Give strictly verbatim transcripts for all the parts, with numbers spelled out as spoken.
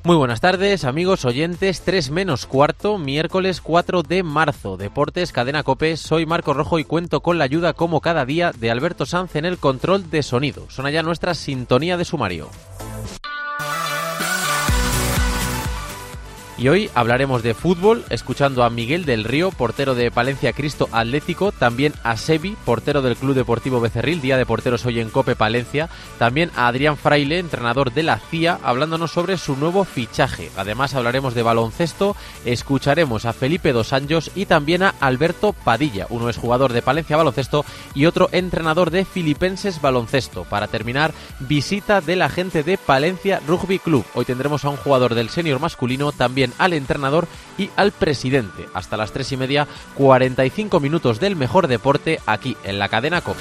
Muy buenas tardes, amigos oyentes, tres menos cuarto, miércoles cuatro de marzo, Deportes, Cadena COPE, soy Marco Rojo y cuento con la ayuda, como cada día, de Alberto Sanz en el control de sonido. Suena ya nuestra sintonía de sumario. Y hoy hablaremos de fútbol, escuchando a Miguel del Río, portero de Palencia Cristo Atlético, también a Sebi, portero del Club Deportivo Becerril, Día de Porteros hoy en COPE Palencia, también a Adrián Fraile, entrenador de la C I A, hablándonos sobre su nuevo fichaje. Además hablaremos de baloncesto, escucharemos a Felipe Dos Anjos y también a Alberto Padilla, uno es jugador de Palencia Baloncesto y otro entrenador de Filipenses Baloncesto. Para terminar, visita de la gente de Palencia Rugby Club. Hoy tendremos a un jugador del senior masculino, también al entrenador y al presidente. Hasta las tres y media, cuarenta y cinco minutos del mejor deporte aquí en la cadena COPE.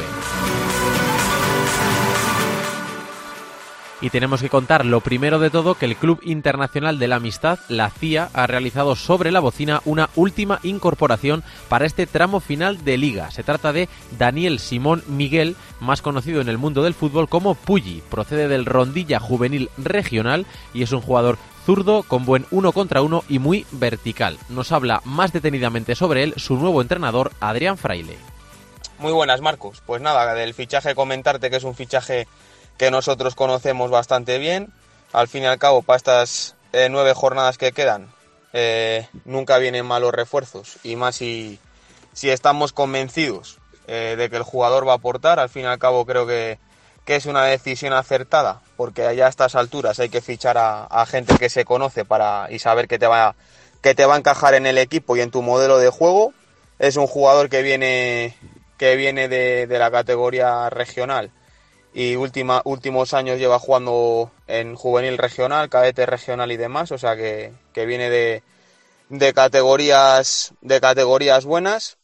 Y tenemos que contar lo primero de todo, que el Club Internacional de la Amistad, la C I A, ha realizado sobre la bocina una última incorporación para este tramo final de Liga. Se trata de Daniel Simón Miguel, más conocido en el mundo del fútbol como Pulli. Procede del Rondilla Juvenil Regional y es un jugador zurdo con buen uno contra uno y muy vertical. Nos habla más detenidamente sobre él su nuevo entrenador, Adrián Fraile. Muy buenas, Marcos. Pues nada, del fichaje comentarte que es un fichaje que nosotros conocemos bastante bien. Al fin y al cabo, para estas eh, nueve jornadas que quedan, eh, nunca vienen malos refuerzos, y más si, si estamos convencidos eh, de que el jugador va a aportar. Al fin y al cabo creo que, que es una decisión acertada, porque allá a estas alturas hay que fichar a, a gente que se conoce para y saber que te va, que te va a encajar en el equipo y en tu modelo de juego. Es un jugador que viene, que viene de, de la categoría regional y última, últimos años lleva jugando en juvenil regional, cadete regional y demás, o sea que, que viene de, de categorías de categorías buenas.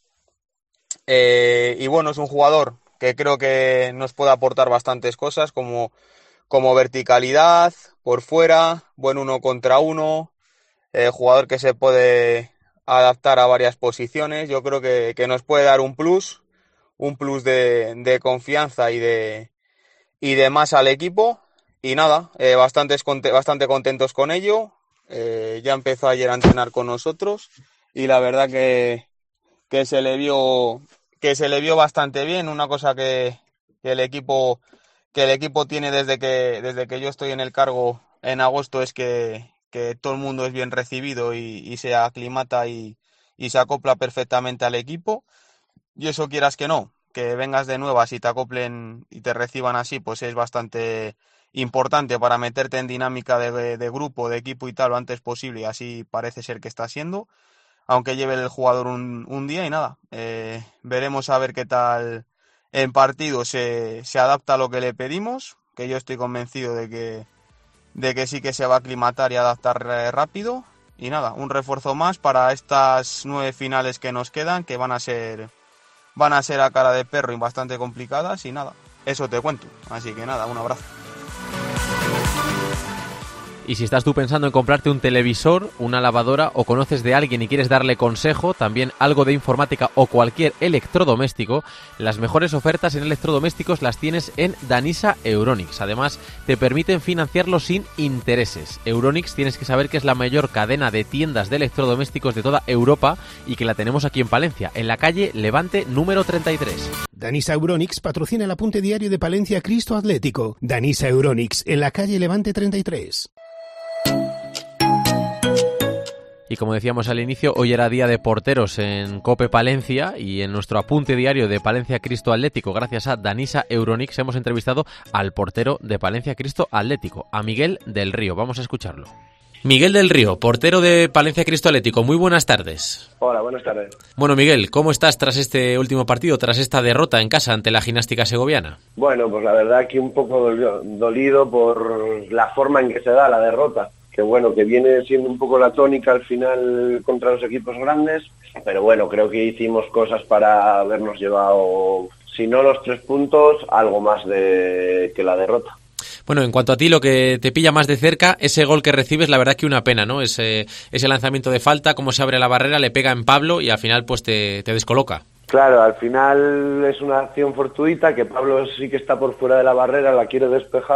Eh, y bueno, es un jugador que creo que nos puede aportar bastantes cosas, como, como verticalidad por fuera, buen uno contra uno, eh, jugador que se puede adaptar a varias posiciones. Yo creo que, que nos puede dar un plus, un plus de, de confianza y de y demás al equipo. Y nada, eh, bastantes, bastante contentos con ello. Eh, ya empezó ayer a entrenar con nosotros y la verdad que, que se le vio que se le vio bastante bien. Una cosa que, que el equipo que el equipo tiene desde que desde que yo estoy en el cargo en agosto es que, que todo el mundo es bien recibido y, y se aclimata y, y se acopla perfectamente al equipo. Y eso, quieras que no, que vengas de nuevas y te acoplen y te reciban así, pues es bastante importante para meterte en dinámica de, de, de grupo, de equipo y tal lo antes posible, y así parece ser que está siendo, aunque lleve el jugador un, un día. Y nada, eh, veremos a ver qué tal en partido se, se adapta a lo que le pedimos, que yo estoy convencido de que, de que sí que se va a aclimatar y adaptar rápido. Y nada, un refuerzo más para estas nueve finales que nos quedan, que van a ser van a ser a cara de perro y bastante complicadas. Y nada, eso te cuento. Así que nada, un abrazo. Y si estás tú pensando en comprarte un televisor, una lavadora, o conoces de alguien y quieres darle consejo, también algo de informática o cualquier electrodoméstico, las mejores ofertas en electrodomésticos las tienes en Danisa Euronics. Además, te permiten financiarlo sin intereses. Euronics, tienes que saber que es la mayor cadena de tiendas de electrodomésticos de toda Europa y que la tenemos aquí en Palencia, en la calle Levante número treinta y tres. Danisa Euronics patrocina el apunte diario de Palencia Cristo Atlético. Danisa Euronics, en la calle Levante treinta y tres. Y como decíamos al inicio, hoy era día de porteros en COPE Palencia, y en nuestro apunte diario de Palencia Cristo Atlético, gracias a Danisa Euronics, hemos entrevistado al portero de Palencia Cristo Atlético, a Miguel del Río. Vamos a escucharlo. Miguel del Río, portero de Palencia Cristo Atlético, muy buenas tardes. Hola, buenas tardes. Bueno, Miguel, ¿cómo estás tras este último partido, tras esta derrota en casa ante la Gimnástica Segoviana? Bueno, pues la verdad que un poco dolido por la forma en que se da la derrota, que bueno, que viene siendo un poco la tónica al final contra los equipos grandes, pero bueno, creo que hicimos cosas para habernos llevado, si no los tres puntos, algo más de que la derrota. Bueno, en cuanto a ti, lo que te pilla más de cerca, ese gol que recibes, la verdad que una pena, ¿no? Ese, ese lanzamiento de falta, cómo se abre la barrera, le pega en Pablo y al final pues te, te descoloca. Claro, al final es una acción fortuita, que Pablo sí que está por fuera de la barrera, la quiere despejar,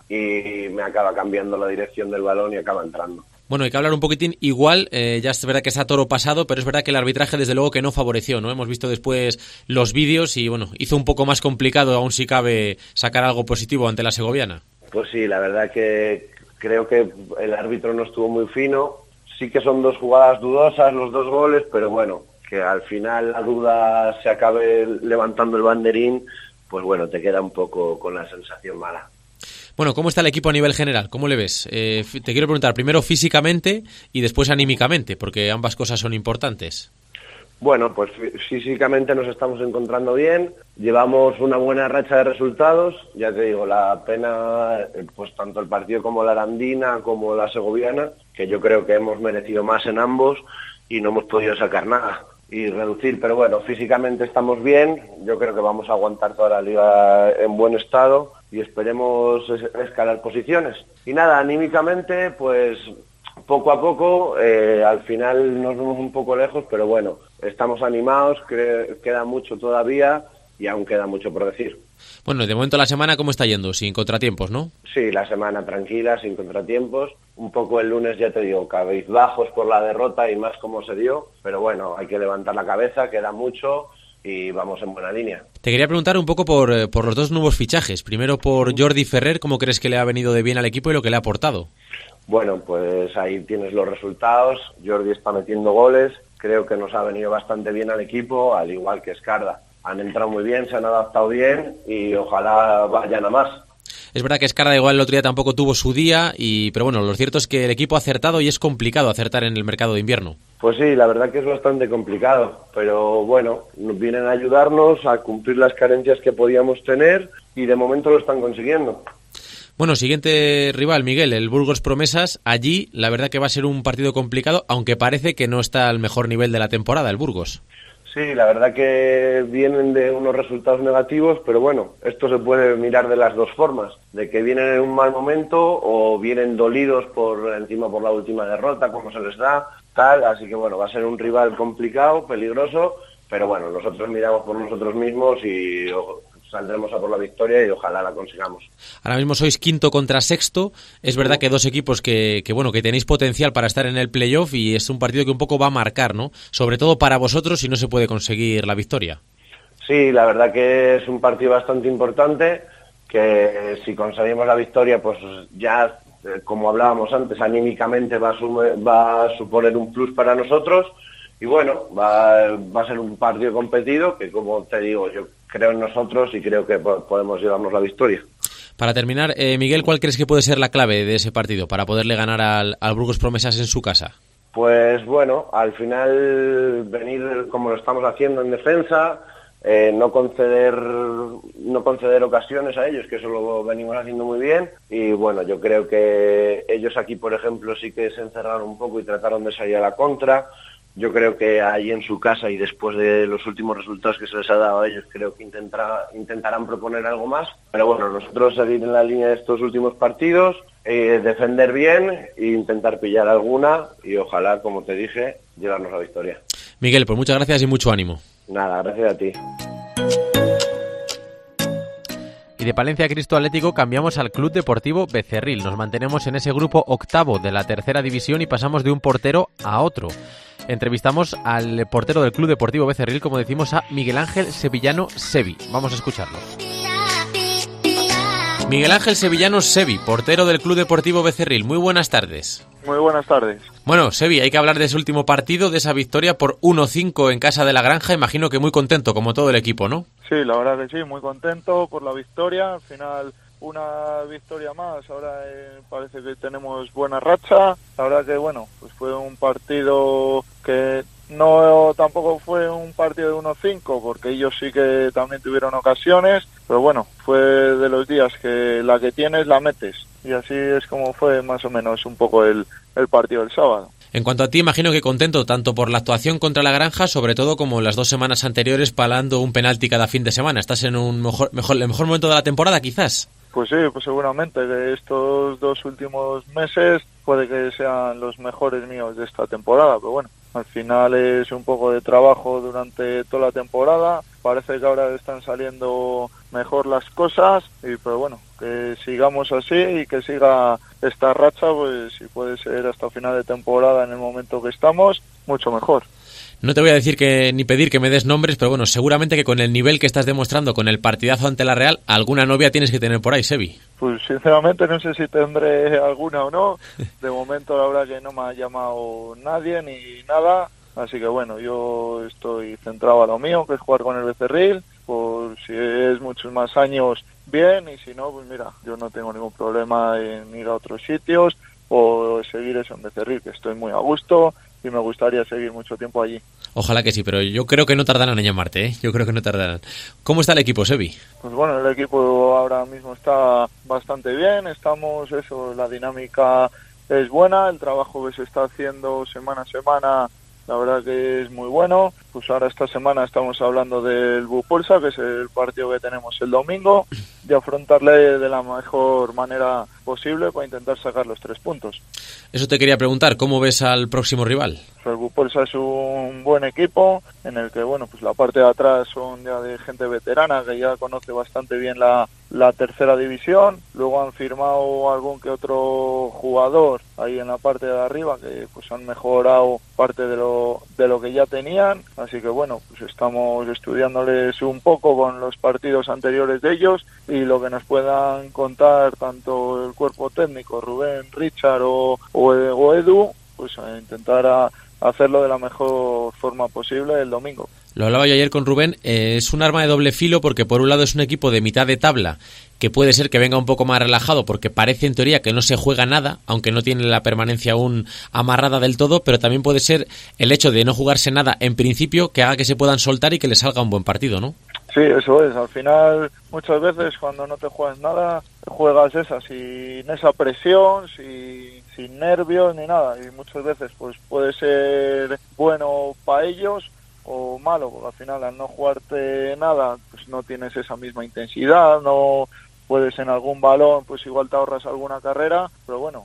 y me acaba cambiando la dirección del balón y acaba entrando. Bueno, hay que hablar un poquitín, igual, eh, ya es verdad que está toro pasado, pero es verdad que el arbitraje desde luego que no favoreció, ¿no? Hemos visto después los vídeos y bueno, hizo un poco más complicado, aún si cabe, sacar algo positivo ante la segoviana. Pues sí, la verdad que creo que el árbitro no estuvo muy fino. Sí que son dos jugadas dudosas, los dos goles, pero bueno, que al final la duda se acabe levantando el banderín, pues bueno, te queda un poco con la sensación mala. Bueno, ¿cómo está el equipo a nivel general? ¿Cómo le ves? Eh, te quiero preguntar primero físicamente y después anímicamente, porque ambas cosas son importantes. Bueno, pues físicamente nos estamos encontrando bien, llevamos una buena racha de resultados, ya te digo, la pena, pues tanto el partido como la Arandina como la segoviana, que yo creo que hemos merecido más en ambos y no hemos podido sacar nada y reducir, pero bueno, físicamente estamos bien, yo creo que vamos a aguantar toda la liga en buen estado y esperemos escalar posiciones. Y nada, anímicamente, pues poco a poco, eh, al final nos vemos un poco lejos, pero bueno, estamos animados, cre- queda mucho todavía y aún queda mucho por decir. Bueno, de momento la semana, ¿cómo está yendo? Sin contratiempos, ¿no? Sí, la semana tranquila, sin contratiempos. Un poco el lunes, ya te digo, cabizbajos por la derrota y más como se dio, pero bueno, hay que levantar la cabeza, queda mucho y vamos en buena línea. Te quería preguntar un poco por, por los dos nuevos fichajes. Primero por Jordi Ferrer, ¿cómo crees que le ha venido de bien al equipo y lo que le ha aportado? Bueno, pues ahí tienes los resultados. Jordi está metiendo goles, creo que nos ha venido bastante bien al equipo, al igual que Escarda. Han entrado muy bien, se han adaptado bien y ojalá vayan a más. Es verdad que Escarda igual el otro día tampoco tuvo su día, y pero bueno, lo cierto es que el equipo ha acertado y es complicado acertar en el mercado de invierno. Pues sí, la verdad que es bastante complicado, pero bueno, nos vienen a ayudarnos a cumplir las carencias que podíamos tener y de momento lo están consiguiendo. Bueno, siguiente rival, Miguel, el Burgos Promesas. Allí la verdad que va a ser un partido complicado, aunque parece que no está al mejor nivel de la temporada el Burgos. Sí, la verdad que vienen de unos resultados negativos, pero bueno, esto se puede mirar de las dos formas, de que vienen en un mal momento o vienen dolidos por encima por la última derrota, como se les da, tal, así que bueno, va a ser un rival complicado, peligroso, pero bueno, nosotros miramos por nosotros mismos y saldremos a por la victoria y ojalá la consigamos. Ahora mismo sois quinto contra sexto, es verdad que dos equipos que, que bueno que tenéis potencial para estar en el playoff y es un partido que un poco va a marcar, ¿no? Sobre todo para vosotros si no se puede conseguir la victoria. Sí, la verdad que es un partido bastante importante, que si conseguimos la victoria pues ya, como hablábamos antes, anímicamente va a, sume, va a suponer un plus para nosotros y bueno, va, va a ser un partido competido que, como te digo, yo creo en nosotros y creo que podemos llevarnos la victoria. Para terminar, eh, Miguel, ¿cuál crees que puede ser la clave de ese partido para poderle ganar al, al Burgos Promesas en su casa? Pues bueno, al final venir como lo estamos haciendo en defensa, eh, no conceder no conceder ocasiones a ellos, que eso lo venimos haciendo muy bien, y bueno, yo creo que ellos aquí, por ejemplo, sí que se encerraron un poco y trataron de salir a la contra. Yo creo que ahí en su casa y después de los últimos resultados que se les ha dado a ellos, creo que intentará, intentarán proponer algo más. Pero bueno, nosotros seguir en la línea de estos últimos partidos, eh, defender bien e intentar pillar alguna y ojalá, como te dije, llevarnos la victoria. Miguel, pues muchas gracias y mucho ánimo. Nada, gracias a ti. Y de Palencia Cristo Atlético cambiamos al Club Deportivo Becerril. Nos mantenemos en ese grupo octavo de la tercera división y pasamos de un portero a otro. Entrevistamos al portero del Club Deportivo Becerril, como decimos, a Miguel Ángel Sevillano Sevi. Vamos a escucharlo. Miguel Ángel Sevillano Sevi, portero del Club Deportivo Becerril. Muy buenas tardes. Muy buenas tardes. Bueno, Sevi, hay que hablar de ese último partido, de esa victoria por uno cinco en casa de la Granja. Imagino que muy contento, como todo el equipo, ¿no? Sí, la verdad que sí, muy contento por la victoria. Al final, una victoria más. Ahora eh, parece que tenemos buena racha. La verdad que, bueno, pues fue un partido que no tampoco fue un partido de uno cinco, porque ellos sí que también tuvieron ocasiones. Pero bueno, fue de los días que la que tienes la metes. Y así es como fue más o menos un poco el, el partido del sábado. En cuanto a ti, imagino que contento tanto por la actuación contra la Granja, sobre todo como las dos semanas anteriores palando un penalti cada fin de semana. ¿Estás en un mejor, mejor, el mejor momento de la temporada, quizás? Pues sí, pues seguramente que estos dos últimos meses puede que sean los mejores míos de esta temporada, pero bueno, Al final es un poco de trabajo durante toda la temporada. Parece que ahora están saliendo mejor las cosas, y pero bueno, que sigamos así y que siga esta racha, pues si puede ser hasta final de temporada en el momento que estamos, mucho mejor. No te voy a decir que ni pedir que me des nombres, pero bueno, seguramente que con el nivel que estás demostrando con el partidazo ante la Real, alguna novia tienes que tener por ahí, Sebi. Pues sinceramente no sé si tendré alguna o no. De momento la verdad que no me ha llamado nadie ni nada. Así que bueno, yo estoy centrado a lo mío, que es jugar con el Becerril. Por si es muchos más años, bien, y si no, pues mira, yo no tengo ningún problema en ir a otros sitios o seguir eso en Becerril, que estoy muy a gusto y me gustaría seguir mucho tiempo allí. Ojalá que sí, pero yo creo que no tardarán en llamarte, ¿eh? Yo creo que no tardarán. ¿Cómo está el equipo, Sebi? Pues bueno, el equipo ahora mismo está bastante bien, estamos, eso, la dinámica es buena, el trabajo que se está haciendo semana a semana, la verdad que es muy bueno. Pues ahora esta semana estamos hablando del Bupolsa, que es el partido que tenemos el domingo, de afrontarle de la mejor manera posible para intentar sacar los tres puntos. Eso te quería preguntar, ¿cómo ves al próximo rival? El Bupolsa es un buen equipo en el que, bueno, pues la parte de atrás son ya de gente veterana que ya conoce bastante bien la, la tercera división. Luego han firmado algún que otro jugador ahí en la parte de arriba que pues han mejorado parte de lo, de lo que ya tenían. Así que bueno, pues estamos estudiándoles un poco con los partidos anteriores de ellos y lo que nos puedan contar tanto el cuerpo técnico, Rubén, Richard o, o, o Edu, pues a intentar a, hacerlo de la mejor forma posible el domingo. Lo hablaba yo ayer con Rubén, eh, es un arma de doble filo porque por un lado es un equipo de mitad de tabla que puede ser que venga un poco más relajado porque parece en teoría que no se juega nada, aunque no tiene la permanencia aún amarrada del todo, pero también puede ser el hecho de no jugarse nada en principio que haga que se puedan soltar y que les salga un buen partido, ¿no? Sí, eso es. Al final, muchas veces cuando no te juegas nada, juegas esa, sin esa presión, sin, sin nervios ni nada. Y muchas veces pues puede ser bueno para ellos o malo, porque al final al no jugarte nada, pues no tienes esa misma intensidad, no puedes en algún balón, pues igual te ahorras alguna carrera, pero bueno,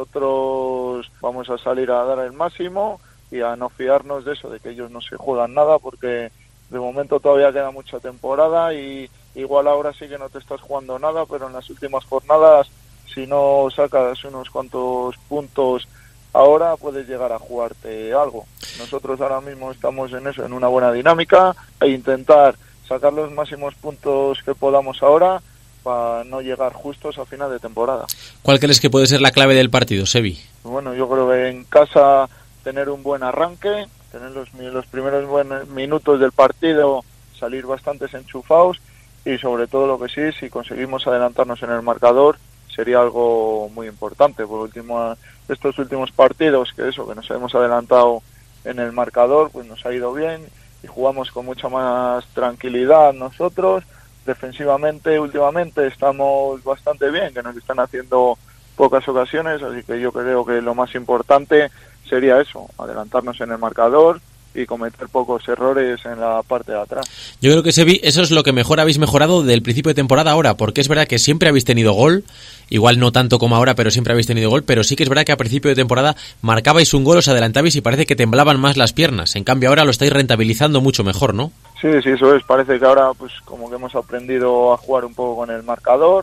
nosotros vamos a salir a dar el máximo y a no fiarnos de eso, de que ellos no se juegan nada, porque de momento todavía queda mucha temporada y igual ahora sí que no te estás jugando nada, pero en las últimas jornadas, si no sacas unos cuantos puntos ahora, puedes llegar a jugarte algo. Nosotros ahora mismo estamos en eso, en una buena dinámica, e intentar sacar los máximos puntos que podamos ahora para no llegar justos a final de temporada. ¿Cuál crees que puede ser la clave del partido, Sebi? Bueno, yo creo que en casa tener un buen arranque, tener los, los primeros buenos minutos del partido, salir bastante enchufados y sobre todo lo que sí, si conseguimos adelantarnos en el marcador, sería algo muy importante. Por último, estos últimos partidos, que eso, que nos hemos adelantado en el marcador, pues nos ha ido bien y jugamos con mucha más tranquilidad nosotros. Defensivamente, últimamente estamos bastante bien, que nos están haciendo pocas ocasiones, así que yo creo que lo más importante sería eso, adelantarnos en el marcador y cometer pocos errores en la parte de atrás. Yo creo que Sebi, eso es lo que mejor habéis mejorado del principio de temporada ahora, porque es verdad que siempre habéis tenido gol, igual no tanto como ahora, pero siempre habéis tenido gol, pero sí que es verdad que a principio de temporada marcabais un gol, os adelantabais y parece que temblaban más las piernas, en cambio ahora lo estáis rentabilizando mucho mejor, ¿no? Sí, sí, eso es, parece que ahora pues como que hemos aprendido a jugar un poco con el marcador,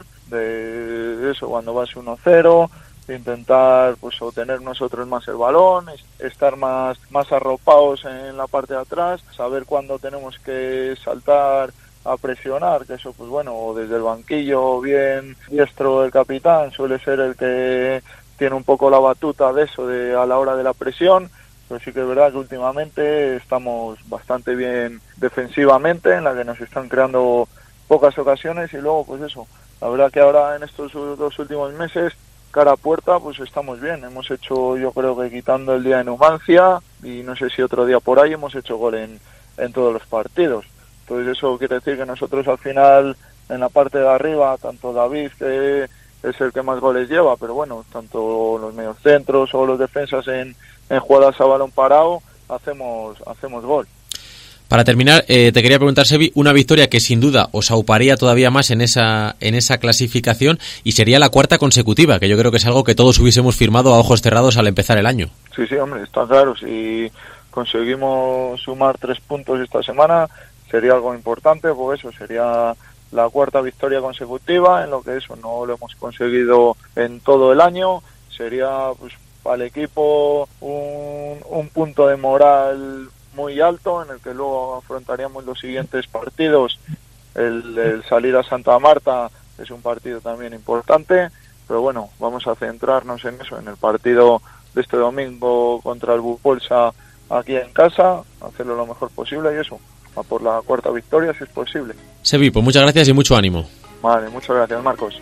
de eso, cuando vas uno cero, intentar pues obtener nosotros más el balón, estar más más arropados en la parte de atrás, saber cuándo tenemos que saltar a presionar, que eso pues bueno, o desde el banquillo bien diestro el capitán suele ser el que tiene un poco la batuta de eso de a la hora de la presión, pero sí que es verdad que últimamente estamos bastante bien defensivamente, en la que nos están creando pocas ocasiones y luego pues eso, la verdad que ahora en estos dos últimos meses cara a puerta, pues estamos bien. Hemos hecho, yo creo que quitando el día de Numancia y no sé si otro día por ahí, hemos hecho gol en, en todos los partidos. Entonces eso quiere decir que nosotros al final, en la parte de arriba, tanto David, que es el que más goles lleva, pero bueno, tanto los mediocentros o los defensas en, en jugadas a balón parado, hacemos, hacemos gol. Para terminar, eh, te quería preguntar, Sebi, una victoria que sin duda os auparía todavía más en esa en esa clasificación y sería la cuarta consecutiva, que yo creo que es algo que todos hubiésemos firmado a ojos cerrados al empezar el año. Sí, sí, hombre, está claro. Si conseguimos sumar tres puntos esta semana, sería algo importante, porque eso sería la cuarta victoria consecutiva, en lo que eso no lo hemos conseguido en todo el año. Sería pues para el equipo un, un punto de moral muy alto, en el que luego afrontaríamos los siguientes partidos. El, el salir a Santa Marta es un partido también importante, pero bueno, vamos a centrarnos en eso, en el partido de este domingo contra el Bupolsa aquí en casa, hacerlo lo mejor posible y eso, a por la cuarta victoria si es posible. Sebi, pues muchas gracias y mucho ánimo. Vale, muchas gracias, Marcos.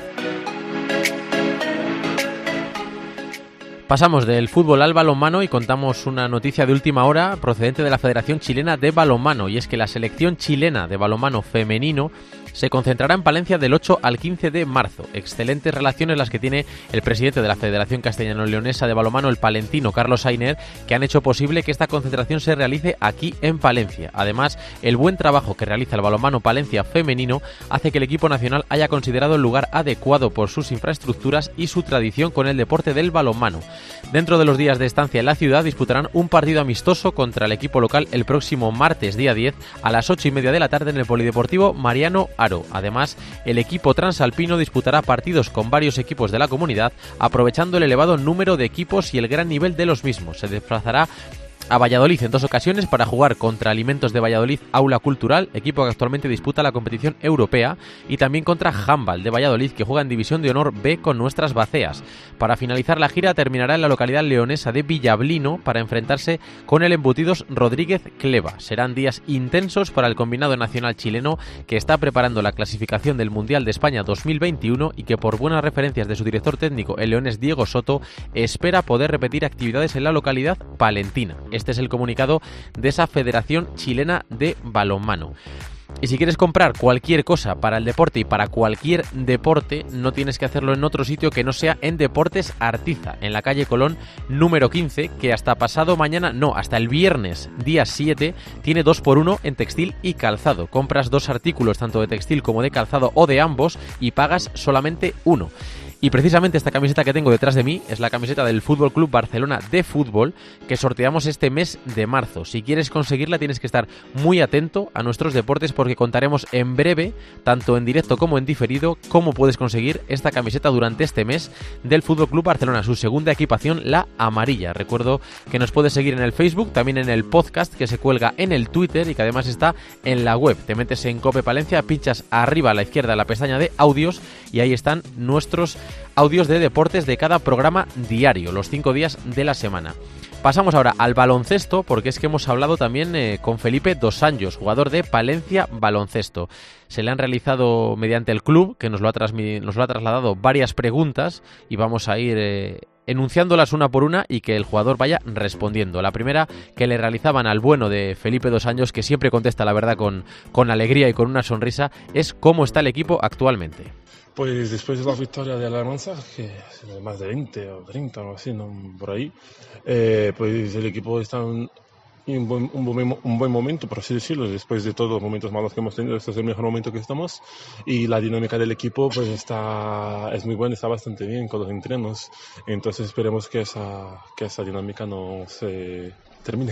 Pasamos del fútbol al balonmano y contamos una noticia de última hora procedente de la Federación Chilena de Balonmano, y es que la selección chilena de balonmano femenino se concentrará en Palencia del ocho al quince de marzo. Excelentes relaciones las que tiene el presidente de la Federación Castellano-Leonesa de Balonmano, el palentino Carlos Ainer, que han hecho posible que esta concentración se realice aquí en Palencia. Además, el buen trabajo que realiza el balonmano Palencia femenino hace que el equipo nacional haya considerado el lugar adecuado por sus infraestructuras y su tradición con el deporte del balonmano. Dentro de los días de estancia en la ciudad disputarán un partido amistoso contra el equipo local el próximo martes día diez a las ocho y media de la tarde en el Polideportivo Mariano Aro. Además, el equipo transalpino disputará partidos con varios equipos de la comunidad, aprovechando el elevado número de equipos y el gran nivel de los mismos. Se desplazará a Valladolid en dos ocasiones para jugar contra Alimentos de Valladolid Aula Cultural, equipo que actualmente disputa la competición europea, y también contra Handball de Valladolid, que juega en División de Honor B con Nuestras Baceas. Para finalizar la gira terminará en la localidad leonesa de Villablino para enfrentarse con el Embutidos Rodríguez Cleva. Serán días intensos para el combinado nacional chileno, que está preparando la clasificación del Mundial de España dos mil veintiuno y que, por buenas referencias de su director técnico, el leonés Diego Soto, espera poder repetir actividades en la localidad palentina. Este es el comunicado de esa Federación Chilena de Balonmano. Y si quieres comprar cualquier cosa para el deporte y para cualquier deporte, no tienes que hacerlo en otro sitio que no sea en Deportes Artiza, en la calle Colón número quince, que hasta pasado mañana, no, hasta el viernes día siete, tiene dos por uno en textil y calzado. Compras dos artículos, tanto de textil como de calzado o de ambos, y pagas solamente uno. Y precisamente esta camiseta que tengo detrás de mí es la camiseta del Fútbol Club Barcelona de fútbol, que sorteamos este mes de marzo. Si quieres conseguirla tienes que estar muy atento a nuestros deportes, porque contaremos en breve, tanto en directo como en diferido, cómo puedes conseguir esta camiseta durante este mes del Fútbol Club Barcelona, su segunda equipación, la amarilla. Recuerdo que nos puedes seguir en el Facebook, también en el podcast que se cuelga en el Twitter y que además está en la web. Te metes en Cope Palencia, pinchas arriba a la izquierda la pestaña de audios y ahí están nuestros audios de deportes de cada programa diario, los cinco días de la semana. Pasamos ahora al baloncesto, porque es que hemos hablado también eh, con Felipe Dos Anjos, jugador de Palencia Baloncesto. Se le han realizado mediante el club, que nos lo ha, transmi- nos lo ha trasladado, varias preguntas y vamos a ir eh, enunciándolas una por una y que el jugador vaya respondiendo. La primera que le realizaban al bueno de Felipe Dos Anjos, que siempre contesta la verdad con, con alegría y con una sonrisa, es cómo está el equipo actualmente. Pues después de la victoria de la Almanza, que es más de veinte o treinta o así, ¿no? Por ahí, eh, pues el equipo está en un buen, un, buen, un buen momento, por así decirlo. Después de todos los momentos malos que hemos tenido, este es el mejor momento que estamos. Y la dinámica del equipo pues está, es muy buena, está bastante bien con los entrenos. Entonces esperemos que esa, que esa dinámica no se termine.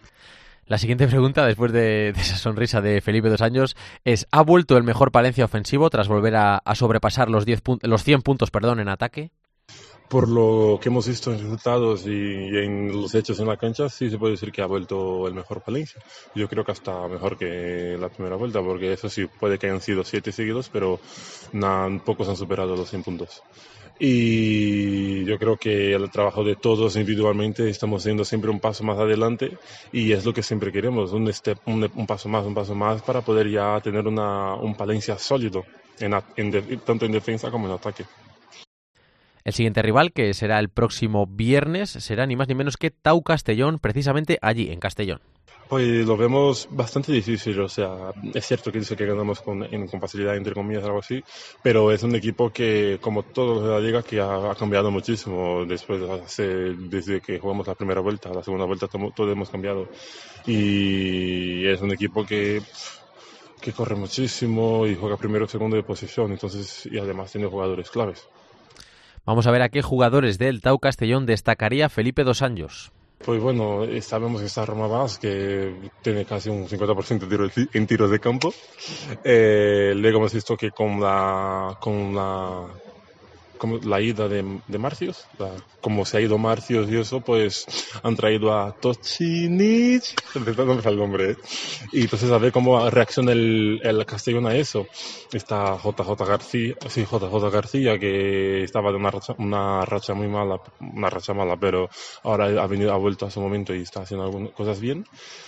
La siguiente pregunta, después de, de esa sonrisa de Felipe Dos Anjos, es: ¿ha vuelto el mejor Palencia ofensivo tras volver a, a sobrepasar los, diez pun- los cien puntos perdón, en ataque? Por lo que hemos visto en resultados y, y en los hechos en la cancha, sí se puede decir que ha vuelto el mejor Palencia. Yo creo que hasta mejor que la primera vuelta, porque eso sí, puede que hayan sido siete seguidos, pero nah, pocos han superado los cien puntos. Y yo creo que el trabajo de todos individualmente estamos haciendo siempre un paso más adelante y es lo que siempre queremos, un step, un, un paso más, un paso más para poder ya tener una, un Palencia sólido, en, en de, tanto en defensa como en ataque. El siguiente rival, que será el próximo viernes, será ni más ni menos que Tau Castellón, precisamente allí, en Castellón. Pues lo vemos bastante difícil, o sea, es cierto que dice que ganamos con, en, con facilidad, entre comillas, algo así, pero es un equipo que, como todos de la liga, que ha, ha cambiado muchísimo después de hace, desde que jugamos la primera vuelta, la segunda vuelta, todo, todo hemos cambiado. Y es un equipo que, que corre muchísimo y juega primero o segundo de posición, entonces, y además tiene jugadores claves. Vamos a ver a qué jugadores del Tau Castellón destacaría Felipe Dos Anjos. Pues bueno, sabemos que está Roma Vaz, que tiene casi un cincuenta por ciento de tiro, en tiros de campo. Eh, luego hemos visto que con la, con la, como la ida de, de Marcios, la, como se ha ido Marcios y eso, pues han traído a Tocinic, no me sale el nombre, ¿eh? Y entonces a ver cómo reacciona el, el Castellón a eso. Está J J García, sí, J J García, que estaba de una racha, una racha muy mala, una racha mala, pero ahora ha venido, ha vuelto a su momento y está haciendo algunas cosas bien.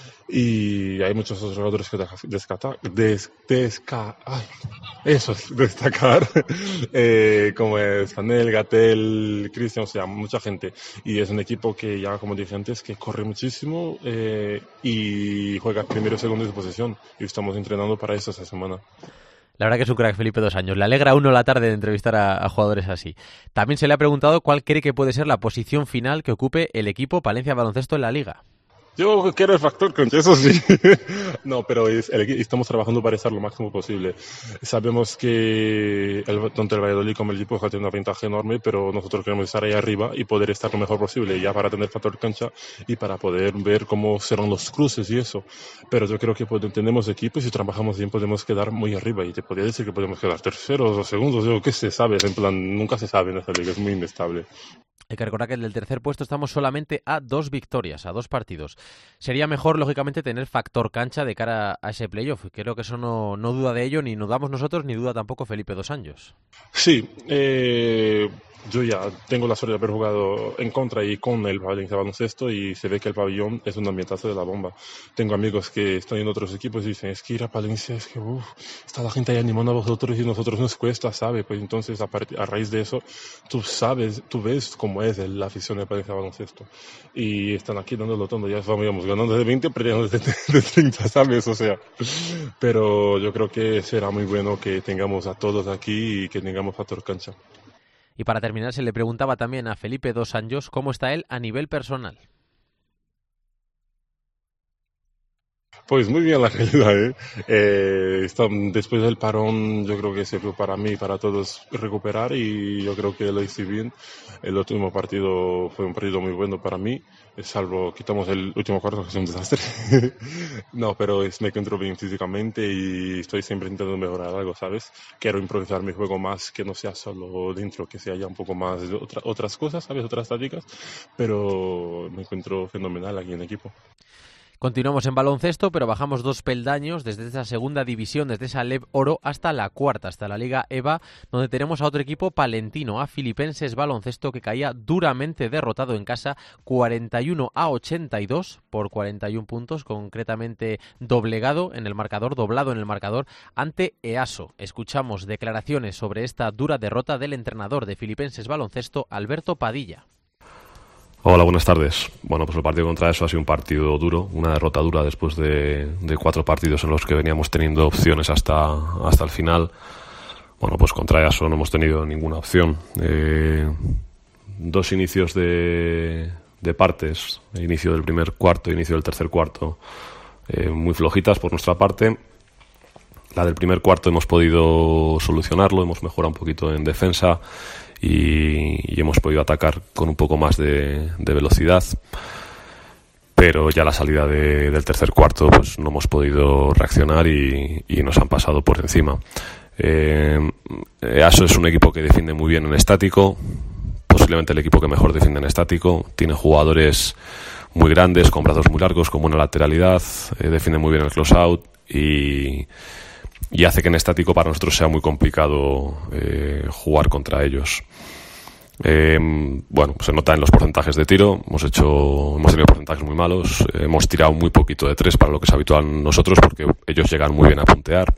Y hay muchos otros jugadores que destacar, des, desca, ay, eso es, destacar, eh, como es Canel, Gatel, Cristian, o sea, mucha gente. Y es un equipo que ya, como dije antes, que corre muchísimo eh, y juega primero y segundo de posición. Y estamos entrenando para eso esta semana. La verdad que es un crack, Felipe Dos Años. Le alegra a uno la tarde de entrevistar a, a jugadores así. También se le ha preguntado cuál cree que puede ser la posición final que ocupe el equipo Palencia Baloncesto en la Liga. Yo quiero el factor cancha, eso sí. No, pero es, el, estamos trabajando para estar lo máximo posible. Sabemos que el, tanto el Valladolid como el Guipúzcoa tienen una ventaja enorme, pero nosotros queremos estar ahí arriba y poder estar lo mejor posible, ya para tener factor cancha y para poder ver cómo serán los cruces y eso. Pero yo creo que pues, tenemos equipos y si trabajamos bien podemos quedar muy arriba y te podría decir que podemos quedar terceros o segundos, yo qué sé, sabes, en plan, nunca se sabe en esta liga, es muy inestable. Hay que recordar que en el tercer puesto estamos solamente a dos victorias, a dos partidos. Sería mejor, lógicamente, tener factor cancha de cara a ese playoff. Creo que eso no, no duda de ello, ni dudamos nosotros, ni duda tampoco Felipe Dos Años. Sí, eh, yo ya tengo la suerte de haber jugado en contra y con el Valencia Baloncesto y se ve que el pabellón es un ambientazo de la bomba. Tengo amigos que están en otros equipos y dicen, es que ir a Valencia, es que uf, está la gente ahí animando a vosotros y a nosotros nos cuesta, ¿sabe? Pues entonces a, part- a raíz de eso, tú sabes, tú ves cómo es la afición del Valencia Baloncesto. Y están aquí dándolo todo, ya vamos ganando de veinte, perdiendo de, de treinta, ¿sabes? O sea, pero yo creo que será muy bueno que tengamos a todos aquí y que tengamos factor cancha. Y para terminar, se le preguntaba también a Felipe Dos Años cómo está él a nivel personal. Pues muy bien la realidad, ¿eh? eh está, después del parón yo creo que se fue para mí y para todos recuperar y yo creo que lo hice bien. El último partido fue un partido muy bueno para mí, salvo quitamos el último cuarto que es un desastre. No, pero es, me encuentro bien físicamente y estoy siempre intentando mejorar algo, ¿sabes? Quiero improvisar mi juego más, que no sea solo dentro, que sea ya un poco más de otra, otras cosas, ¿sabes? Otras tácticas, pero me encuentro fenomenal aquí en el equipo. Continuamos en baloncesto, pero bajamos dos peldaños desde esa segunda división, desde esa L E V Oro hasta la cuarta, hasta la Liga EVA, donde tenemos a otro equipo palentino, a Filipenses Baloncesto, que caía duramente derrotado en casa, cuarenta y uno a ochenta y dos por cuarenta y uno puntos, concretamente doblegado en el marcador, doblado en el marcador ante EASO. Escuchamos declaraciones sobre esta dura derrota del entrenador de Filipenses Baloncesto, Alberto Padilla. Hola, buenas tardes. Bueno, pues el partido contra EASO ha sido un partido duro, una derrota dura después de, de cuatro partidos en los que veníamos teniendo opciones hasta, hasta el final. Bueno, pues contra EASO no hemos tenido ninguna opción. Eh, dos inicios de, de partes, inicio del primer cuarto, inicio del tercer cuarto, eh, muy flojitas por nuestra parte. La del primer cuarto hemos podido solucionarlo, hemos mejorado un poquito en defensa y, y hemos podido atacar con un poco más de, de velocidad, pero ya la salida de, del tercer cuarto pues no hemos podido reaccionar y, y nos han pasado por encima. Eh, EASO es un equipo que defiende muy bien en estático, posiblemente el equipo que mejor defiende en estático, tiene jugadores muy grandes, con brazos muy largos, con buena lateralidad, eh, defiende muy bien el close-out y... y hace que en estático para nosotros sea muy complicado eh, jugar contra ellos. Eh, bueno, se nota en los porcentajes de tiro, hemos hecho, hemos tenido porcentajes muy malos, eh, hemos tirado muy poquito de tres para lo que es habitual nosotros porque ellos llegan muy bien a puntear.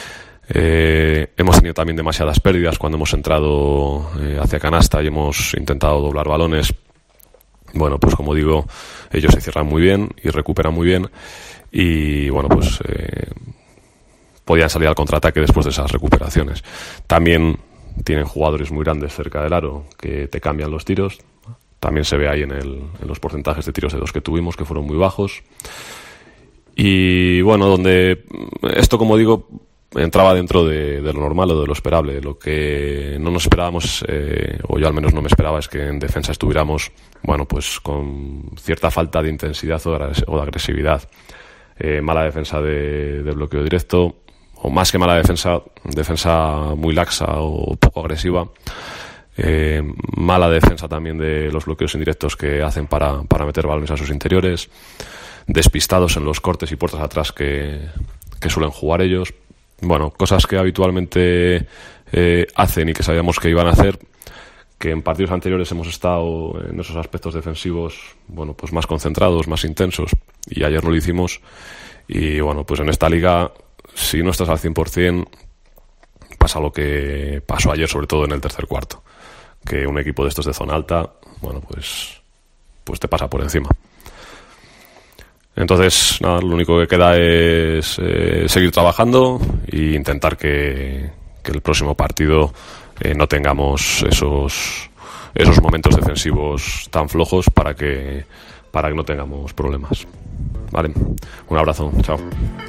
Eh, hemos tenido también demasiadas pérdidas cuando hemos entrado eh, hacia canasta y hemos intentado doblar balones. Bueno, pues como digo, ellos se cierran muy bien y recuperan muy bien y bueno, pues... Eh, podían salir al contraataque después de esas recuperaciones. También tienen jugadores muy grandes cerca del aro que te cambian los tiros. También se ve ahí en, el, en los porcentajes de tiros de dos que tuvimos, que fueron muy bajos. Y bueno, donde esto, como digo, entraba dentro de, de lo normal o de lo esperable. Lo que no nos esperábamos, eh, o yo al menos no me esperaba, es que en defensa estuviéramos, bueno, pues con cierta falta de intensidad o de agresividad. Eh, mala defensa de, de bloqueo directo, o más que mala defensa, defensa muy laxa o poco agresiva. Eh, mala defensa también de los bloqueos indirectos que hacen para, para meter balones a sus interiores. Despistados en los cortes y puertas atrás que, que suelen jugar ellos. Bueno, cosas que habitualmente eh, hacen y que sabíamos que iban a hacer, que en partidos anteriores hemos estado en esos aspectos defensivos, bueno, pues más concentrados, más intensos, y ayer no lo hicimos. Y bueno, pues en esta liga, si no estás al cien por ciento, pasa lo que pasó ayer, sobre todo en el tercer cuarto, que un equipo de estos de zona alta, bueno, pues, pues te pasa por encima. Entonces, nada, lo único que queda es eh, seguir trabajando e intentar que, que el próximo partido eh, no tengamos esos esos momentos defensivos tan flojos para que para que no tengamos problemas. Vale, un abrazo, chao.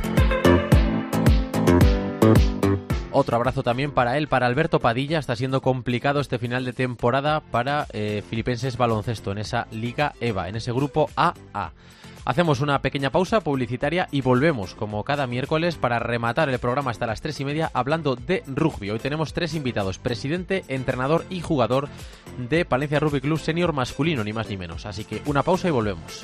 Otro abrazo también para él, para Alberto Padilla. Está siendo complicado este final de temporada para eh, Filipenses Baloncesto en esa Liga E V A, en ese grupo A A. Hacemos una pequeña pausa publicitaria y volvemos, como cada miércoles, para rematar el programa hasta las tres y media hablando de rugby. Hoy tenemos tres invitados: presidente, entrenador y jugador de Palencia Rugby Club Senior masculino, ni más ni menos. Así que una pausa y volvemos.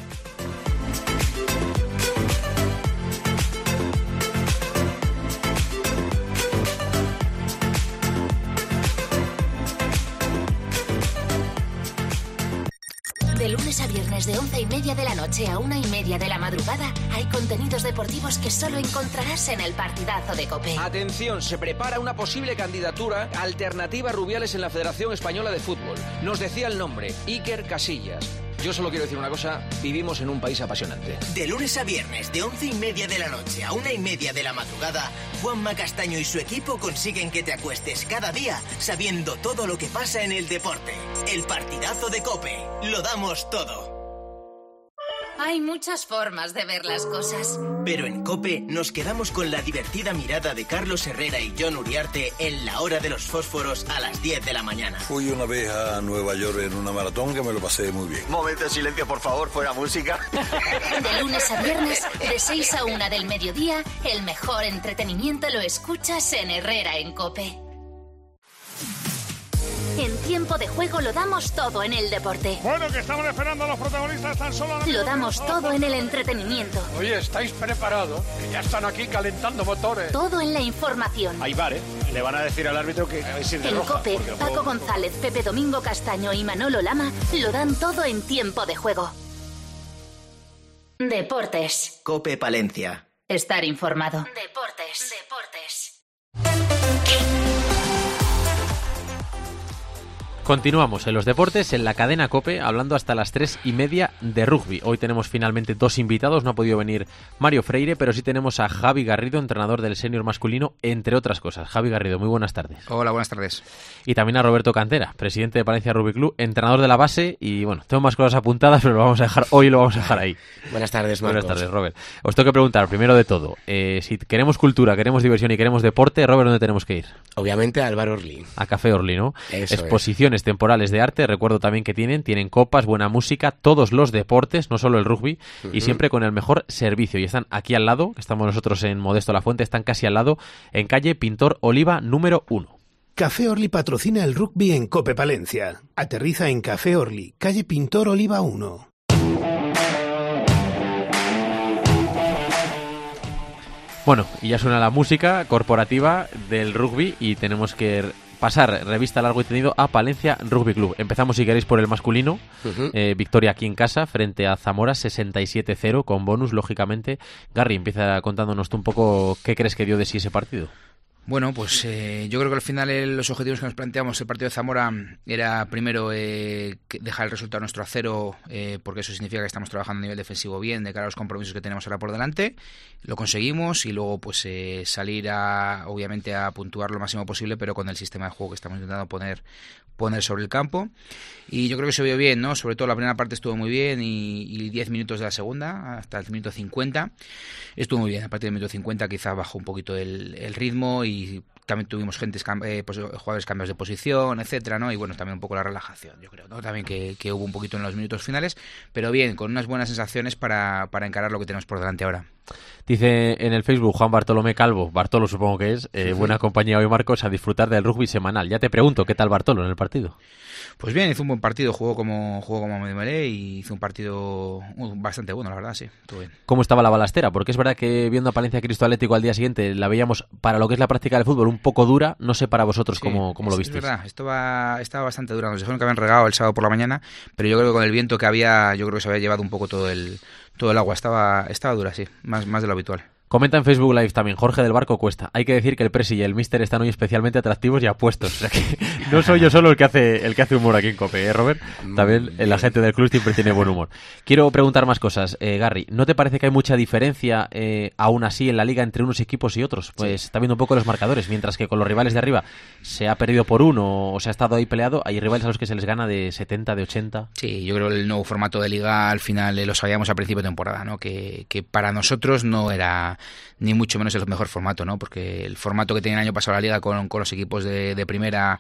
De lunes a viernes de once y media de la noche a una y media de la madrugada hay contenidos deportivos que solo encontrarás en el Partidazo de COPE. Atención, se prepara una posible candidatura alternativa a Rubiales en la Federación Española de Fútbol. Nos decía el nombre, Iker Casillas. Yo solo quiero decir una cosa, vivimos en un país apasionante. De lunes a viernes, de once y media de la noche a una y media de la madrugada, Juanma Castaño y su equipo consiguen que te acuestes cada día sabiendo todo lo que pasa en el deporte. El Partidazo de COPE. Lo damos todo. Hay muchas formas de ver las cosas. Pero en COPE nos quedamos con la divertida mirada de Carlos Herrera y John Uriarte en la hora de los fósforos a las diez de la mañana. Fui una vez a Nueva York en una maratón que me lo pasé muy bien. Momento de silencio, por favor, fuera música. De lunes a viernes, de seis a una del mediodía, el mejor entretenimiento lo escuchas en Herrera en COPE. En Tiempo de Juego lo damos todo en el deporte. Bueno, que estamos esperando a los protagonistas tan solo... Lo damos todo en el entretenimiento. Oye, ¿estáis preparados? Que ya están aquí calentando motores. Todo en la información. Hay bar, ¿eh? Le van a decir al árbitro que es ir de en roja. COPE, Paco juego... González, Pepe Domingo Castaño y Manolo Lama lo dan todo en Tiempo de Juego. Deportes. COPE Palencia. Estar informado. Deportes. Deportes. Continuamos en los deportes, en la cadena COPE, hablando hasta las tres y media de rugby. Hoy tenemos finalmente dos invitados, no ha podido venir Mario Freire, pero sí tenemos a Javi Garrido, entrenador del senior masculino, entre otras cosas. Javi Garrido, muy buenas tardes. Hola, buenas tardes. Y también a Roberto Cantera, presidente de Palencia Rugby Club, entrenador de la base, y bueno, tengo más cosas apuntadas, pero lo vamos a dejar, hoy lo vamos a dejar ahí. Buenas tardes, Marcos. Buenas tardes, Robert. Os tengo que preguntar, primero de todo, eh, si queremos cultura, queremos diversión y queremos deporte, Robert, ¿dónde tenemos que ir? Obviamente a Álvaro Orlí. A Café Orlí, ¿no? Eso Exposiciones es. temporales de arte. Recuerdo también que tienen, tienen copas, buena música, todos los deportes, no solo el rugby, uh-huh. y siempre con el mejor servicio. Y están aquí al lado, que estamos nosotros en Modesto La Fuente, están casi al lado, en calle Pintor Oliva número uno. Café Orlí patrocina el rugby en COPE Palencia. Aterriza en Café Orlí, calle Pintor Oliva uno. Bueno, y ya suena la música corporativa del rugby y tenemos que pasar revista largo y tendido a Palencia Rugby Club. Empezamos, si queréis, por el masculino. Uh-huh. Eh, victoria aquí en casa frente a Zamora, sesenta y siete cero, con bonus, lógicamente. Garry, empieza contándonos tú un poco qué crees que dio de sí ese partido. Bueno, pues eh, yo creo que al final eh, los objetivos que nos planteamos el partido de Zamora era primero eh, dejar el resultado nuestro a cero, eh, porque eso significa que estamos trabajando a nivel defensivo bien de cara a los compromisos que tenemos ahora por delante. Lo conseguimos y luego pues eh, salir a, obviamente, a puntuar lo máximo posible, pero con el sistema de juego que estamos intentando poner poner sobre el campo. Y yo creo que se vio bien, ¿no? Sobre todo la primera parte estuvo muy bien y, y diez minutos de la segunda, hasta el minuto cincuenta, estuvo muy bien. A partir del minuto cincuenta quizá bajó un poquito el, el ritmo y también tuvimos gente, eh, pues, jugadores cambios de posición, etcétera, ¿no? Y bueno, también un poco la relajación, yo creo, ¿no? También que, que hubo un poquito en los minutos finales, pero bien, con unas buenas sensaciones para, para encarar lo que tenemos por delante ahora. Dice en el Facebook Juan Bartolomé Calvo, Bartolo supongo que es, eh, buena compañía hoy Marcos, a disfrutar del rugby semanal. Ya te pregunto, ¿qué tal Bartolo en el partido? Pues bien, hizo un buen partido, jugó como jugó como medio melee y hizo un partido bastante bueno, la verdad, sí, todo bien. ¿Cómo estaba la balastera? Porque es verdad que viendo a Palencia Cristo Atlético al día siguiente la veíamos, para lo que es la práctica del fútbol, un poco dura. No sé para vosotros sí, cómo, cómo lo visteis. Es verdad, estaba, estaba bastante dura. Nos dijeron que habían regado el sábado por la mañana, pero yo creo que con el viento que había, yo creo que se había llevado un poco todo el todo el agua. Estaba estaba dura, sí, más, más de lo habitual. Comenta en Facebook Live también Jorge del Barco Cuesta. Hay que decir que el Presi y el Mister están hoy especialmente atractivos y apuestos. O sea que no soy yo solo el que hace el que hace humor aquí en COPE, ¿eh, Robert? También la gente del club siempre tiene buen humor. Quiero preguntar más cosas, eh, Garry. ¿No te parece que hay mucha diferencia eh, aún así en la liga entre unos equipos y otros? Pues sí. Está viendo un poco los marcadores. Mientras que con los rivales de arriba se ha perdido por uno o se ha estado ahí peleado, hay rivales a los que se les gana de setenta, de ochenta. Sí, yo creo que el nuevo formato de liga al final eh, lo sabíamos a principio de temporada, ¿no? Que, que para nosotros no era ni mucho menos el mejor formato, ¿no? Porque el formato que tenía el año pasado la liga con, con los equipos de, de primera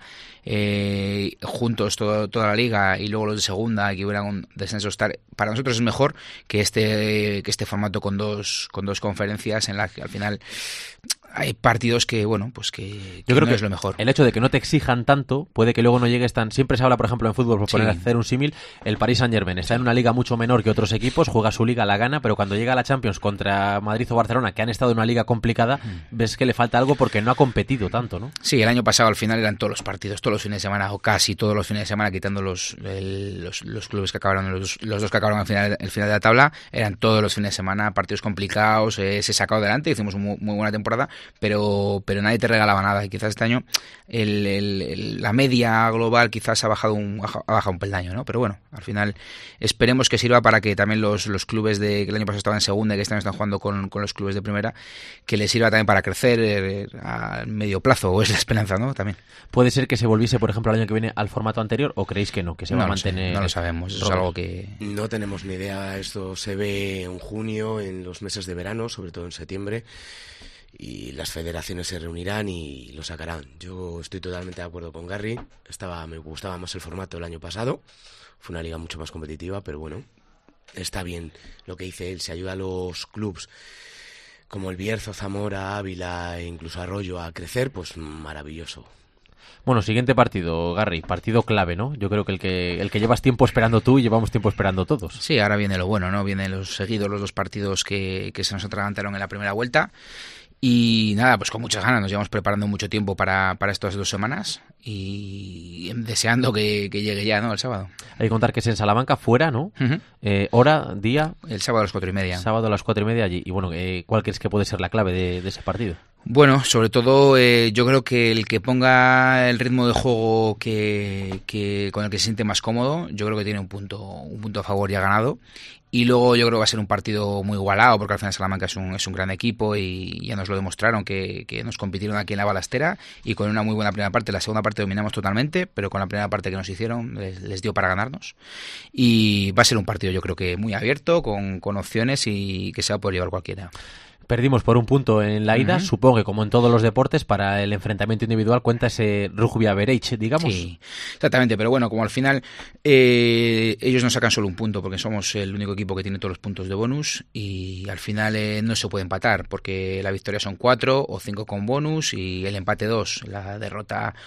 eh, juntos todo, toda la liga y luego los de segunda, que hubiera un descenso, estar, para nosotros es mejor que este que este formato con dos con dos conferencias en la que al final hay partidos que, bueno, pues que, que yo creo no que es lo mejor. El hecho de que no te exijan tanto puede que luego no llegues tan... Siempre se habla, por ejemplo, en fútbol, por poner, sí. hacer un símil, el Paris Saint-Germain está sí. en una liga mucho menor que otros equipos, juega su liga, la gana, pero cuando llega a la Champions contra Madrid o Barcelona, que han estado en una liga complicada, mm. ves que le falta algo porque no ha competido tanto, ¿no? Sí, el año pasado al final eran todos los partidos, todos los fines de semana, o casi todos los fines de semana, quitando los el, los, los clubes que acabaron, los, los dos que acabaron al final, el final de la tabla, eran todos los fines de semana, partidos complicados, eh, se sacó adelante, hicimos una muy, muy buena temporada, pero pero nadie te regalaba nada y quizás este año el, el, el, la media global quizás ha bajado un ha bajado un peldaño, ¿no? Pero bueno, al final esperemos que sirva para que también los, los clubes de que el año pasado estaban en segunda y que este año están jugando con, con los clubes de primera, que les sirva también para crecer eh, a medio plazo, o es la esperanza, ¿no? También. ¿Puede ser que se volviese, por ejemplo, el año que viene al formato anterior o creéis que no, que se no va a mantener? Sé, no lo sabemos, es algo que... No tenemos ni idea, esto se ve en junio, en los meses de verano, sobre todo en septiembre, y las federaciones se reunirán y lo sacarán. Yo estoy totalmente de acuerdo con Garry. Estaba, me gustaba más el formato del año pasado. Fue una liga mucho más competitiva, pero bueno, está bien lo que dice él. Se ayuda a los clubs como el Bierzo, Zamora, Ávila e incluso Arroyo a crecer, pues maravilloso. Bueno, siguiente partido, Garry, partido clave, ¿no? Yo creo que el que el que llevas tiempo esperando tú y llevamos tiempo esperando todos. Sí, ahora viene lo bueno, ¿no? Vienen los seguidos, los dos partidos que, que se nos atragantaron en la primera vuelta. Y nada, pues con muchas ganas, nos llevamos preparando mucho tiempo para, para estas dos semanas y deseando que, que llegue ya, ¿no? El sábado. Hay que contar que es en Salamanca, fuera, ¿no? Uh-huh. Eh, hora, día... El sábado a las cuatro y media. Sábado a las cuatro y media allí. Y bueno, eh, ¿cuál crees que puede ser la clave de, de ese partido? Bueno, sobre todo eh, yo creo que el que ponga el ritmo de juego que, que con el que se siente más cómodo, yo creo que tiene un punto, un punto a favor ya ganado. Y luego yo creo que va a ser un partido muy igualado, porque al final Salamanca es un, es un gran equipo y ya nos lo demostraron, que, que nos compitieron aquí en la balastera y con una muy buena primera parte. La segunda parte dominamos totalmente, pero con la primera parte que nos hicieron les, les dio para ganarnos. Y va a ser un partido yo creo que muy abierto, con, con opciones y que se va a poder llevar cualquiera. Perdimos por un punto en la ida, uh-huh. Supongo que como en todos los deportes, para el enfrentamiento individual cuenta ese rugby average, digamos. Sí, exactamente, pero bueno, como al final eh, ellos nos sacan solo un punto, porque somos el único equipo que tiene todos los puntos de bonus, y al final eh, no se puede empatar, porque la victoria son cuatro o cinco con bonus, y el empate dos, la derrota...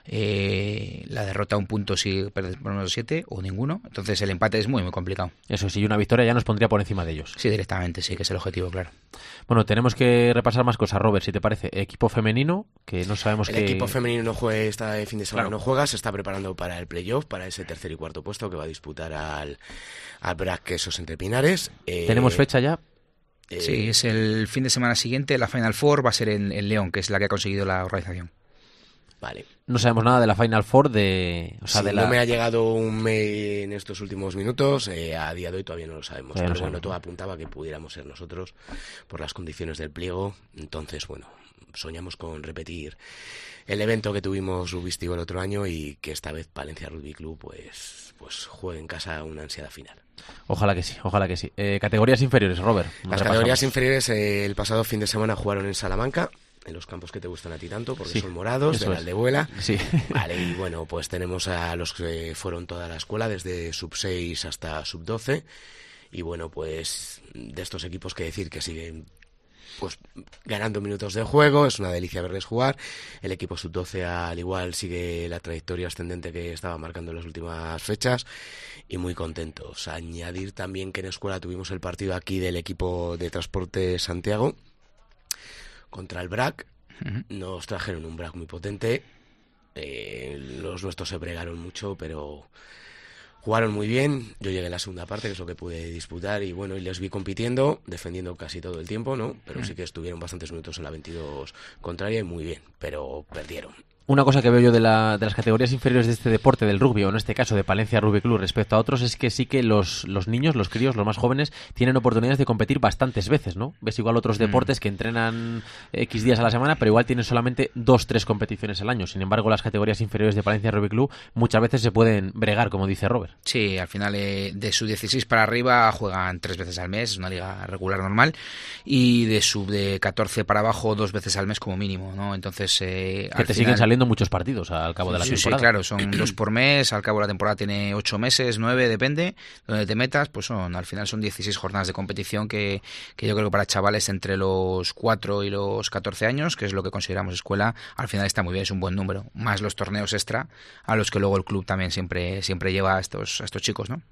Eh, la derrota un punto si perdes por menos siete o ninguno, entonces el empate es muy muy complicado. Eso sí, una victoria ya nos pondría por encima de ellos. Sí, directamente, sí, que es el objetivo, claro. Bueno, tenemos que repasar más cosas, Robert, si te parece. Equipo femenino, que no sabemos el que... El equipo femenino no juega este fin de semana, claro. No juega, se está preparando para el playoff, para ese tercer y cuarto puesto que va a disputar al, al Brac Quesos entre Pinares. Eh... ¿Tenemos fecha ya? Eh, sí, es el fin de semana siguiente, la Final Four va a ser en, en León, que es la que ha conseguido la organización. Vale. No sabemos nada de la Final Four, de, o sea, sí, de la... no me ha llegado un mail en estos últimos minutos, eh, a día de hoy todavía no lo sabemos, Todavía pero no bueno, sabemos. todo apuntaba que pudiéramos ser nosotros por las condiciones del pliego, entonces bueno, soñamos con repetir el evento que tuvimos Rubístico el otro año y que esta vez Palencia Rugby Club pues, pues juegue en casa una ansiada final. Ojalá que sí, ojalá que sí. Eh, categorías inferiores, Robert. Las repasamos. categorías inferiores eh, el pasado fin de semana jugaron en Salamanca, en los campos que te gustan a ti tanto, porque Sí, son morados, eso de la es. Aldebuela. Sí. Vale, y bueno, pues tenemos a los que fueron toda la escuela, desde sub seis hasta sub doce. Y bueno, pues de estos equipos que decir que siguen pues ganando minutos de juego, es una delicia verles jugar. El equipo sub doce al igual sigue la trayectoria ascendente que estaba marcando en las últimas fechas y muy contentos. Añadir también que en escuela tuvimos el partido aquí del equipo de Transporte Santiago contra el B R A C. Uh-huh. Nos trajeron un B R A C muy potente, eh, los nuestros se bregaron mucho, pero jugaron muy bien. Yo llegué en la segunda parte, que es lo que pude disputar, y bueno, y les vi compitiendo, defendiendo casi todo el tiempo, ¿no? Pero uh-huh. sí que estuvieron bastantes minutos en la veintidós contraria y muy bien, pero perdieron. Una cosa que veo yo de, la, de las categorías inferiores de este deporte, del rugby, o en este caso de Palencia Rugby Club respecto a otros, es que sí que los, los niños, los críos, los más jóvenes, tienen oportunidades de competir bastantes veces, ¿no? Ves igual otros deportes mm. que entrenan X días a la semana, pero igual tienen solamente dos, tres competiciones al año. Sin embargo, las categorías inferiores de Palencia Rugby Club muchas veces se pueden bregar, como dice Robert. Sí, al final eh, de sub dieciséis para arriba juegan tres veces al mes, es una liga regular normal, y de sub de catorce para abajo dos veces al mes como mínimo, ¿no? Entonces, eh, que te final... siguen saliendo muchos partidos al cabo de la sí, temporada. Sí, claro, son dos por mes, al cabo de la temporada tiene ocho meses, nueve, depende, donde te metas, pues son, al final son dieciséis jornadas de competición que, que yo creo que para chavales entre los cuatro y los catorce años, que es lo que consideramos escuela, al final está muy bien, es un buen número, más los torneos extra a los que luego el club también siempre, siempre lleva a estos, a estos chicos, ¿no?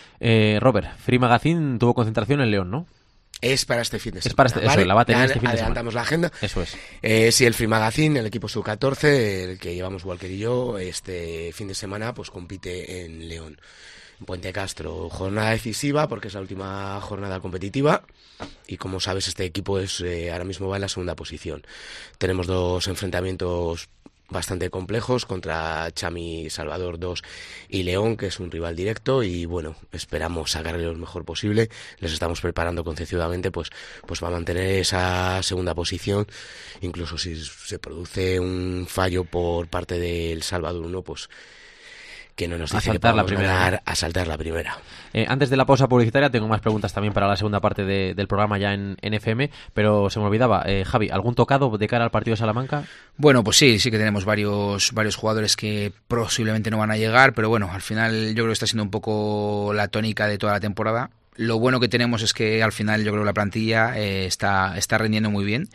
Eh, Robert, Free Magazine tuvo concentración en León, ¿no? Es para este fin de semana. Es para este, ¿vale? Eso, la va a tener ya este fin de semana. Adelantamos la agenda. Eso es. Eh, sí, el Free Magazine, el equipo sub catorce, el que llevamos Walker y yo, este fin de semana pues compite en León. En Puente Castro, jornada decisiva porque es la última jornada competitiva y como sabes este equipo es eh, ahora mismo va en la segunda posición. Tenemos dos enfrentamientos bastante complejos contra Chami Salvador dos y León, que es un rival directo, y bueno, esperamos sacarle lo mejor posible. Les estamos preparando concienzudamente pues, pues va a mantener esa segunda posición, incluso si se produce un fallo por parte del Salvador uno, pues que no nos dice que podamos ganar a saltar la primera. Eh, antes de la pausa publicitaria tengo más preguntas también para la segunda parte de, del programa ya en, en F M, pero se me olvidaba, eh, Javi, ¿algún tocado de cara al partido de Salamanca? Bueno, pues sí, sí que tenemos varios varios jugadores que posiblemente no van a llegar, pero bueno, al final yo creo que está siendo un poco la tónica de toda la temporada. Lo bueno que tenemos es que al final yo creo que la plantilla eh, está, está rendiendo muy bien.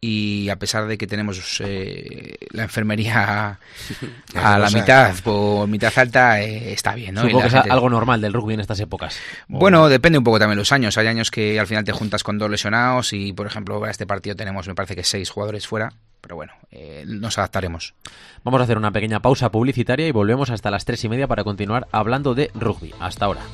Y a pesar de que tenemos eh, la enfermería a la mitad o mitad alta, eh, está bien, ¿no? Supongo que es gente... algo normal del rugby en estas épocas. Bueno, o... depende un poco también los años. Hay años que al final te juntas con dos lesionados y, por ejemplo, para este partido tenemos, me parece que seis jugadores fuera. Pero bueno, eh, nos adaptaremos. Vamos a hacer una pequeña pausa publicitaria y volvemos hasta las tres y media para continuar hablando de rugby. Hasta ahora.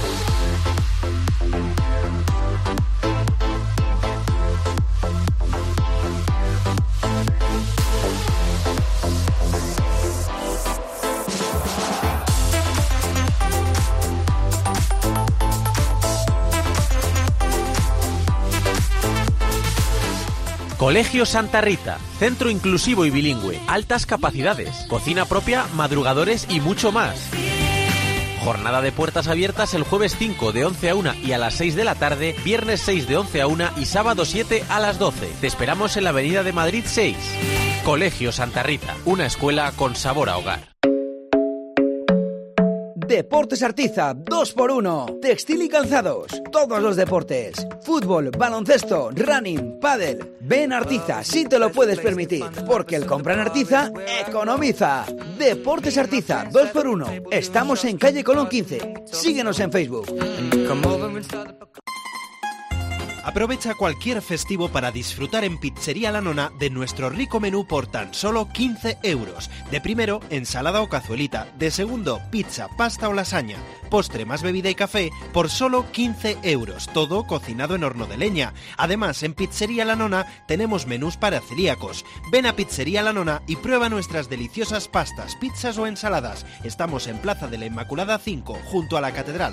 Colegio Santa Rita, centro inclusivo y bilingüe, altas capacidades, cocina propia, madrugadores y mucho más. Jornada de puertas abiertas el jueves cinco de once a una y a las seis de la tarde, viernes seis de once a una y sábado siete a las doce. Te esperamos en la Avenida de Madrid seis. Colegio Santa Rita, una escuela con sabor a hogar. Deportes Artiza, dos por uno. Textil y calzados, todos los deportes. Fútbol, baloncesto, running, pádel. Ven Artiza, si te lo puedes permitir, porque el compra en Artiza economiza. Deportes Artiza, dos por uno. Estamos en calle Colón quince. Síguenos en Facebook. Aprovecha cualquier festivo para disfrutar en Pizzería La Nona de nuestro rico menú por tan solo quince euros. De primero, ensalada o cazuelita. De segundo, pizza, pasta o lasaña. Postre más bebida y café por solo quince euros. Todo cocinado en horno de leña. Además, en Pizzería La Nona tenemos menús para celíacos. Ven a Pizzería La Nona y prueba nuestras deliciosas pastas, pizzas o ensaladas. Estamos en Plaza de la Inmaculada cinco, junto a la Catedral.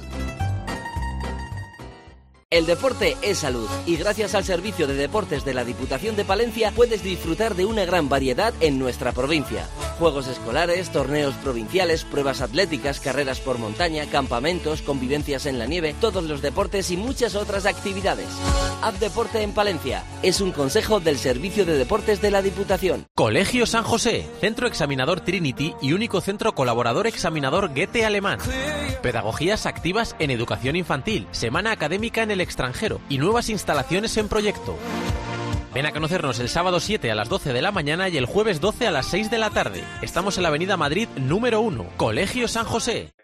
El deporte es salud y gracias al Servicio de Deportes de la Diputación de Palencia puedes disfrutar de una gran variedad en nuestra provincia. Juegos escolares, torneos provinciales, pruebas atléticas, carreras por montaña, campamentos, convivencias en la nieve, todos los deportes y muchas otras actividades. Haz deporte en Palencia. Es un consejo del Servicio de Deportes de la Diputación. Colegio San José, centro examinador Trinity y único centro colaborador examinador Goethe alemán. Pedagogías activas en educación infantil, semana académica en el extranjero y nuevas instalaciones en proyecto. Ven a conocernos el sábado siete a las doce de la mañana y el jueves doce a las seis de la tarde. Estamos en la avenida Madrid número uno, Colegio San José.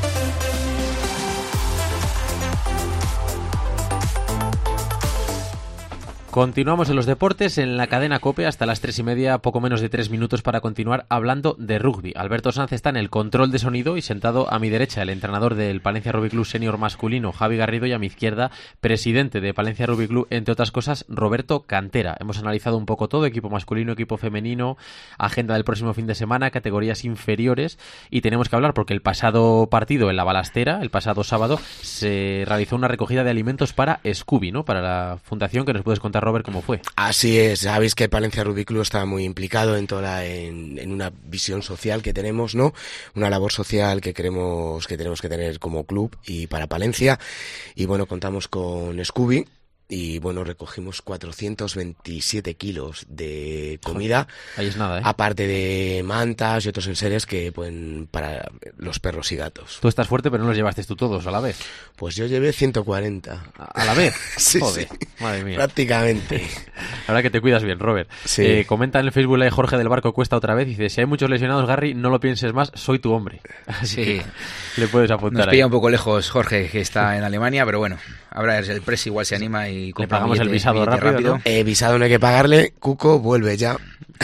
Continuamos en los deportes en la cadena COPE hasta las tres y media, poco menos de tres minutos para continuar hablando de rugby. Alberto Sanz está en el control de sonido y sentado a mi derecha el entrenador del Palencia Rugby Club Senior masculino, Javi Garrido, y a mi izquierda, presidente de Palencia Rugby Club, entre otras cosas, Roberto Cantera. Hemos analizado un poco todo, equipo masculino, equipo femenino, agenda del próximo fin de semana, categorías inferiores, y tenemos que hablar porque el pasado partido en la Balastera, el pasado sábado, se realizó una recogida de alimentos para Scooby, ¿no? Para la fundación, que nos puedes contar, Robert, cómo fue. Así es, sabéis que el Palencia Rugby Club está muy implicado en toda en, en una visión social que tenemos, ¿no? Una labor social que queremos que tenemos que tener como club y para Palencia. Y bueno, contamos con Scooby. Y bueno, recogimos cuatrocientos veintisiete kilos de comida. Ahí es nada, ¿eh? Aparte de mantas y otros enseres que pueden para los perros y gatos. Tú estás fuerte, pero no los llevaste tú todos a la vez. Pues yo llevé ciento cuarenta. ¿A la vez? Sí, joder, sí. Madre mía. Prácticamente. La verdad que te cuidas bien, Robert. Sí. Eh, comenta en el Facebook Live Jorge del Barco Cuesta otra vez. Dice, si hay muchos lesionados, Garry, no lo pienses más, soy tu hombre. Así sí. que le puedes apuntar. Nos pilla ahí. un poco lejos Jorge, que está en Alemania, pero bueno, habrá el press igual se anima y le pagamos billete, el visado rápido, rápido. ¿No? Eh, visado no hay que pagarle, Cuco vuelve ya.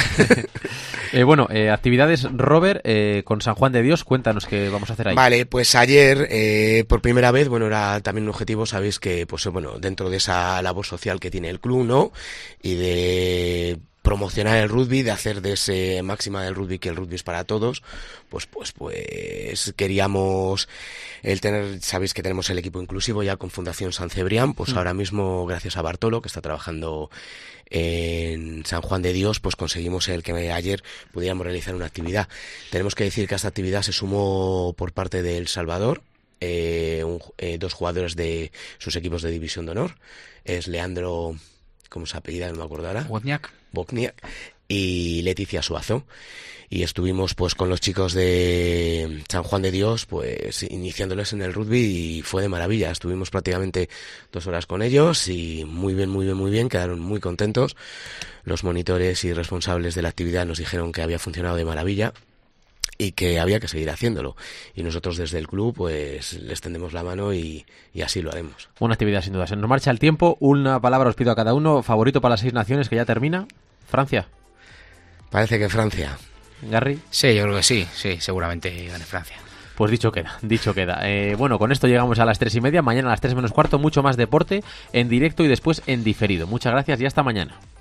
eh, bueno, eh, actividades, Robert, eh, con San Juan de Dios, cuéntanos qué vamos a hacer ahí. Vale, pues ayer, eh, por primera vez, bueno, era también un objetivo, sabéis que, pues bueno, dentro de esa labor social que tiene el club, ¿no? Y de promocionar el rugby, de hacer de ese máxima del rugby que el rugby es para todos, pues pues pues queríamos el tener, sabéis que tenemos el equipo inclusivo ya con Fundación San Cebrián, pues mm. ahora mismo gracias a Bartolo, que está trabajando en San Juan de Dios, pues conseguimos el que ayer pudiéramos realizar una actividad. Tenemos que decir que a esta actividad se sumó por parte de El Salvador eh, un, eh, dos jugadores de sus equipos de División de Honor, es Leandro, ¿cómo se apellida? No me acuerdo ahora. Wozniak. Wozniak y Leticia Suazo. Y estuvimos pues con los chicos de San Juan de Dios pues iniciándoles en el rugby y fue de maravilla. Estuvimos prácticamente dos horas con ellos y muy bien, muy bien, muy bien. Quedaron muy contentos. Los monitores y responsables de la actividad nos dijeron que había funcionado de maravilla y que había que seguir haciéndolo. Y nosotros desde el club pues les tendemos la mano y, y así lo haremos. Una actividad sin duda. Se nos marcha el tiempo. Una palabra os pido a cada uno. Favorito para las seis naciones que ya termina. Francia. Parece que Francia. Garry. Sí, yo creo que sí. Sí, seguramente gane Francia. Pues dicho queda, dicho queda. Eh, bueno, con esto llegamos a las tres y media. Mañana a las tres menos cuarto, mucho más deporte en directo y después en diferido. Muchas gracias y hasta mañana.